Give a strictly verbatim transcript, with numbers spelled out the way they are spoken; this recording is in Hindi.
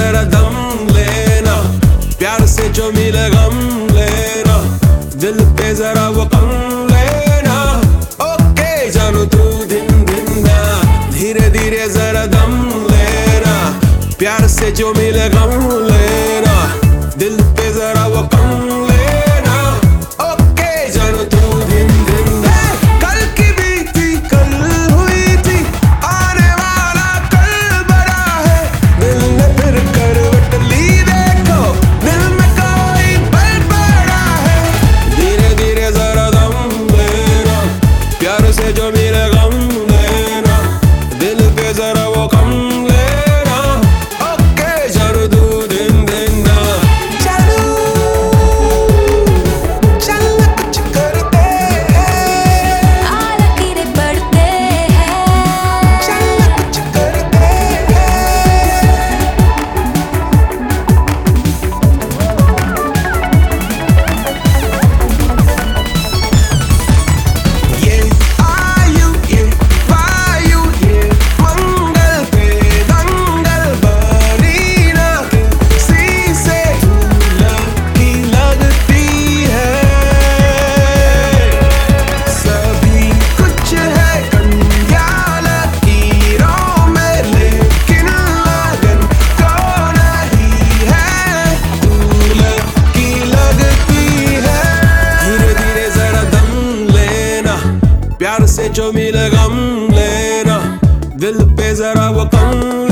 जरा दम लेना, प्यार से जो मिले गम लेना, दिल पे जरा वो कम लेना। ओके जानू तू दिन दिन ना, धीरे धीरे जरा दम लेना, प्यार से जो मिले गम लेना, दिल पे जरा वो कम लेना। ओके जानू तू दिन दिन ना, कल की बीती कल हुई थी, आने वाला कल बड़ा है, दिल ने फिर करवट ली देखो, दिल में कोई पल पड़ा है। धीरे धीरे जरा दम लेना, प्यार से जो मिले गम लेना, दिल पे जरा वो कम लेना। ओके जानू तू दिन दिन ना, चलो चल कुछ करते हैं, लकीरें बढ़ते हैं, चल कुछ करते हैं। ये आयु ये वायु ये मंगल पे दंगल बनी ना, किसी से लगी लगती है। सभी कुछ है कन्या लकीरों में, लेकिन लगन को नहीं है, तू लकी लगती है। धीरे धीरे जरा दम लेना, प्यार से जो मिले गम लेना, दिल पे जरा वो कम